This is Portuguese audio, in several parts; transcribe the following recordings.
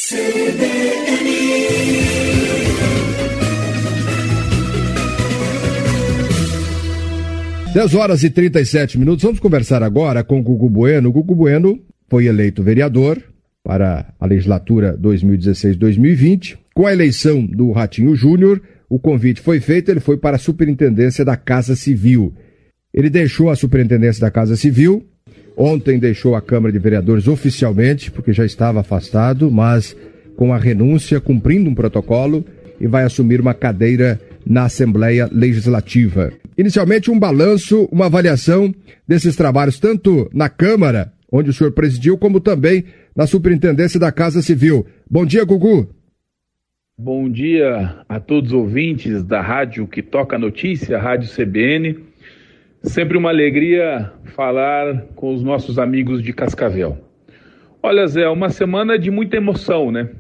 10h37. Vamos conversar agora com o Gugu Bueno. O Gugu Bueno foi eleito vereador para a legislatura 2016-2020. Com a eleição do Ratinho Júnior, o convite foi feito, ele foi para a superintendência da Casa Civil. Ele deixou a superintendência da Casa Civil, ontem deixou a Câmara de Vereadores oficialmente, porque já estava afastado, mas com a renúncia, cumprindo um protocolo, e vai assumir uma cadeira na Assembleia Legislativa. Inicialmente, um balanço, uma avaliação desses trabalhos, tanto na Câmara, onde o senhor presidiu, como também na Superintendência da Casa Civil. Bom dia, Gugu. Bom dia a todos os ouvintes da rádio que toca a notícia, a Rádio CBN. Sempre uma alegria falar com os nossos amigos de Cascavel. Olha, Zé, uma semana de muita emoção, né?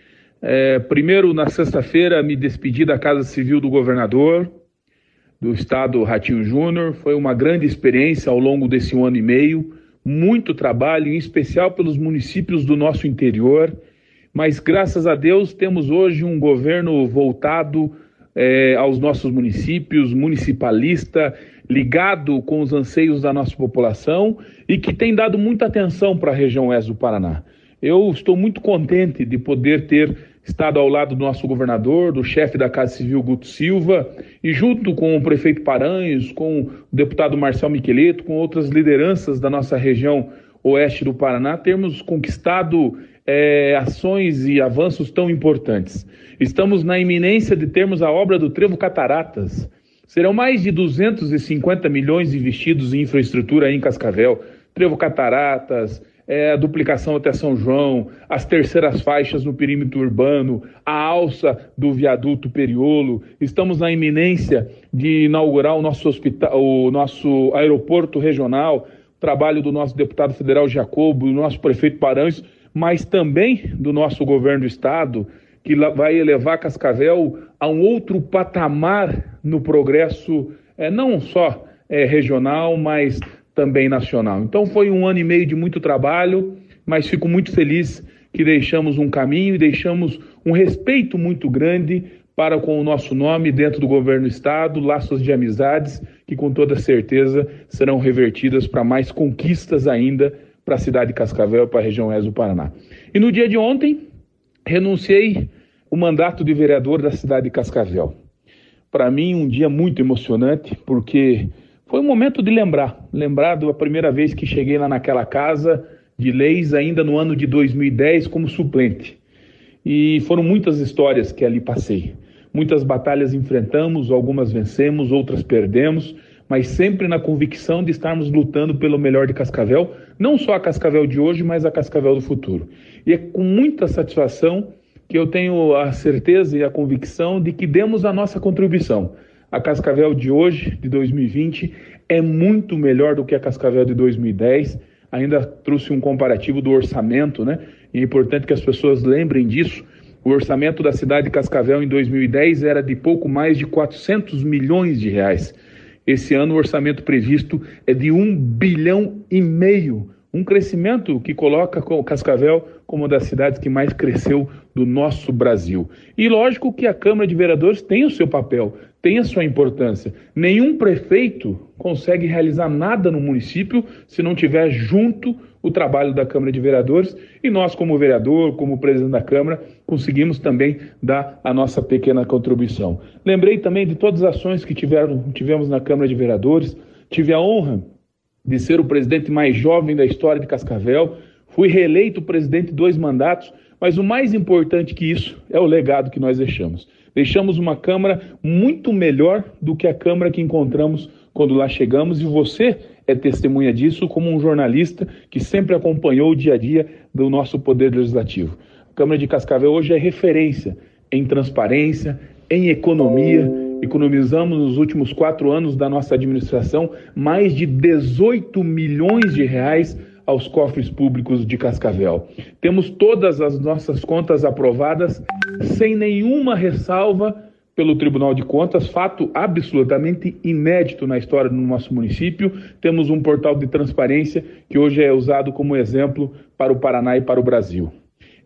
Primeiro, na sexta-feira, me despedi da Casa Civil do governador do estado, Ratinho Júnior. Foi uma grande experiência ao longo desse 1 ano e meio, muito trabalho, em especial pelos municípios do nosso interior, mas graças a Deus temos hoje um governo voltado aos nossos municípios, municipalista, ligado com os anseios da nossa população e que tem dado muita atenção para a região oeste do Paraná. Eu estou muito contente de poder ter estado ao lado do nosso governador, do chefe da Casa Civil, Guto Silva, e junto com o prefeito Paranhos, com o deputado Marcel Miqueleto, com outras lideranças da nossa região oeste do Paraná, termos conquistado ações e avanços tão importantes. Estamos na iminência de termos a obra do Trevo Cataratas. Serão mais de 250 milhões investidos em infraestrutura aí em Cascavel. Trevo Cataratas, a duplicação até São João, as terceiras faixas no perímetro urbano, a alça do viaduto Periolo. Estamos na iminência de inaugurar o nosso hospital, o nosso aeroporto regional, trabalho do nosso deputado federal Jacobo, do nosso prefeito Paranhos, mas também do nosso governo do estado, que vai elevar Cascavel a um outro patamar no progresso, não só regional, mas também nacional. Então foi 1 ano e meio de muito trabalho, mas fico muito feliz que deixamos um caminho e deixamos um respeito muito grande para com o nosso nome dentro do governo do estado, laços de amizades que com toda certeza serão revertidas para mais conquistas ainda para a cidade de Cascavel e para a região oeste do Paraná. E no dia de ontem, renunciei o mandato de vereador da cidade de Cascavel. Para mim, um dia muito emocionante, porque foi um momento de lembrar da primeira vez que cheguei lá naquela casa de leis, ainda no ano de 2010, como suplente. E foram muitas histórias que ali passei. Muitas batalhas enfrentamos, algumas vencemos, outras perdemos, mas sempre na convicção de estarmos lutando pelo melhor de Cascavel, não só a Cascavel de hoje, mas a Cascavel do futuro. E é com muita satisfação que eu tenho a certeza e a convicção de que demos a nossa contribuição. A Cascavel de hoje, de 2020, é muito melhor do que a Cascavel de 2010. Ainda trouxe um comparativo do orçamento, né? E é importante que as pessoas lembrem disso. O orçamento da cidade de Cascavel em 2010 era de pouco mais de 400 milhões de reais. Esse ano o orçamento previsto é de 1,5 bilhão. Um crescimento que coloca Cascavel como uma das cidades que mais cresceu do nosso Brasil. E lógico que a Câmara de Vereadores tem o seu papel, tem a sua importância. Nenhum prefeito consegue realizar nada no município se não tiver junto o trabalho da Câmara de Vereadores, e nós, como vereador, como presidente da Câmara, conseguimos também dar a nossa pequena contribuição. Lembrei também de todas as ações que tivemos na Câmara de Vereadores. Tive a honra de ser o presidente mais jovem da história de Cascavel, fui reeleito presidente 2 mandatos, mas o mais importante que isso é o legado que nós deixamos. Deixamos uma Câmara muito melhor do que a Câmara que encontramos quando lá chegamos, e você é testemunha disso como um jornalista que sempre acompanhou o dia a dia do nosso Poder Legislativo. A Câmara de Cascavel hoje é referência em transparência, em economia. Economizamos nos últimos 4 anos da nossa administração mais de 18 milhões de reais aos cofres públicos de Cascavel. Temos todas as nossas contas aprovadas sem nenhuma ressalva pelo Tribunal de Contas, fato absolutamente inédito na história do nosso município. Temos um portal de transparência que hoje é usado como exemplo para o Paraná e para o Brasil.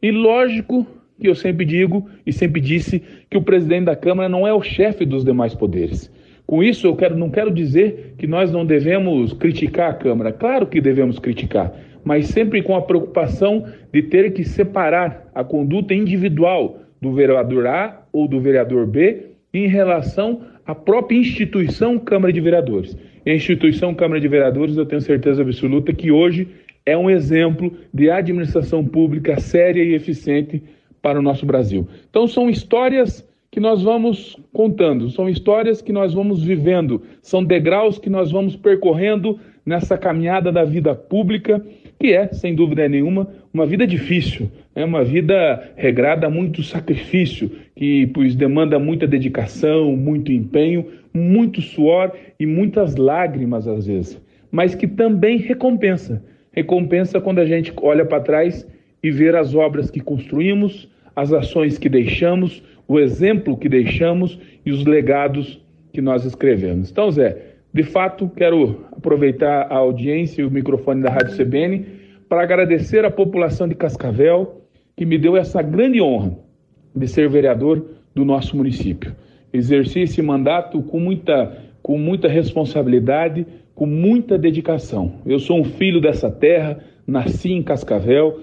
E lógico que eu sempre digo e sempre disse que o presidente da Câmara não é o chefe dos demais poderes. Com isso, não quero dizer que nós não devemos criticar a Câmara. Claro que devemos criticar, mas sempre com a preocupação de ter que separar a conduta individual do vereador A ou do vereador B em relação à própria instituição Câmara de Vereadores. E a instituição Câmara de Vereadores, eu tenho certeza absoluta que hoje é um exemplo de administração pública séria e eficiente para o nosso Brasil. Então são histórias que nós vamos contando, são histórias que nós vamos vivendo, são degraus que nós vamos percorrendo nessa caminhada da vida pública, que é, sem dúvida nenhuma, uma vida difícil, é uma vida regrada a muito sacrifício, que pois demanda muita dedicação, muito empenho, muito suor e muitas lágrimas às vezes, mas que também recompensa quando a gente olha para trás e vê as obras que construímos, as ações que deixamos, o exemplo que deixamos e os legados que nós escrevemos. Então, Zé, de fato, quero aproveitar a audiência e o microfone da Rádio CBN para agradecer à população de Cascavel que me deu essa grande honra de ser vereador do nosso município. Exerci esse mandato com muita responsabilidade, com muita dedicação. Eu sou um filho dessa terra, nasci em Cascavel,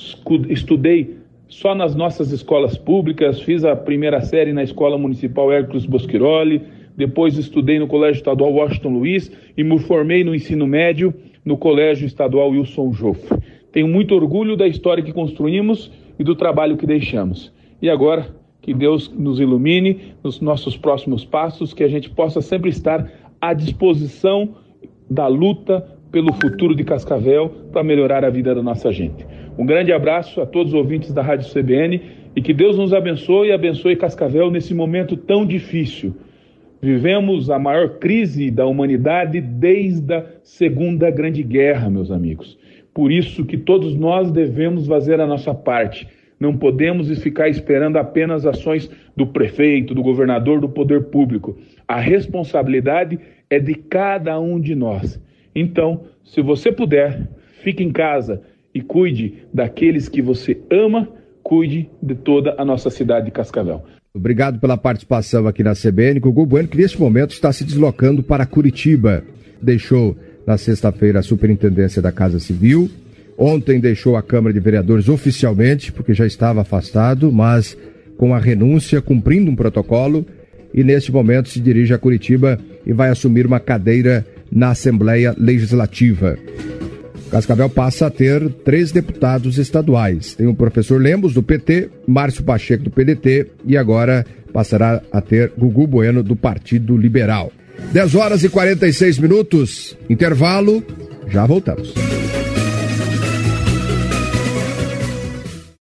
estudei só nas nossas escolas públicas, fiz a primeira série na Escola Municipal Hércules Bosquiroli, depois estudei no Colégio Estadual Washington Luiz e me formei no ensino médio no Colégio Estadual Wilson Joffre. Tenho muito orgulho da história que construímos e do trabalho que deixamos. E agora, que Deus nos ilumine nos nossos próximos passos, que a gente possa sempre estar à disposição da luta pelo futuro de Cascavel para melhorar a vida da nossa gente. Um grande abraço a todos os ouvintes da Rádio CBN e que Deus nos abençoe e abençoe Cascavel nesse momento tão difícil. Vivemos a maior crise da humanidade desde a Segunda Grande Guerra, meus amigos. Por isso que todos nós devemos fazer a nossa parte. Não podemos ficar esperando apenas ações do prefeito, do governador, do poder público. A responsabilidade é de cada um de nós. Então, se você puder, fique em casa e cuide daqueles que você ama, cuide de toda a nossa cidade de Cascavel. Obrigado pela participação aqui na CBN. Gugu Bueno, que neste momento está se deslocando para Curitiba. Deixou na sexta-feira a Superintendência da Casa Civil. Ontem deixou a Câmara de Vereadores oficialmente, porque já estava afastado, mas com a renúncia, cumprindo um protocolo. E neste momento se dirige a Curitiba e vai assumir uma cadeira na Assembleia Legislativa. Cascavel passa a ter 3 deputados estaduais. Tem o professor Lemos, do PT, Márcio Pacheco, do PDT, e agora passará a ter Gugu Bueno, do Partido Liberal. 10 horas e 46 minutos, intervalo, já voltamos.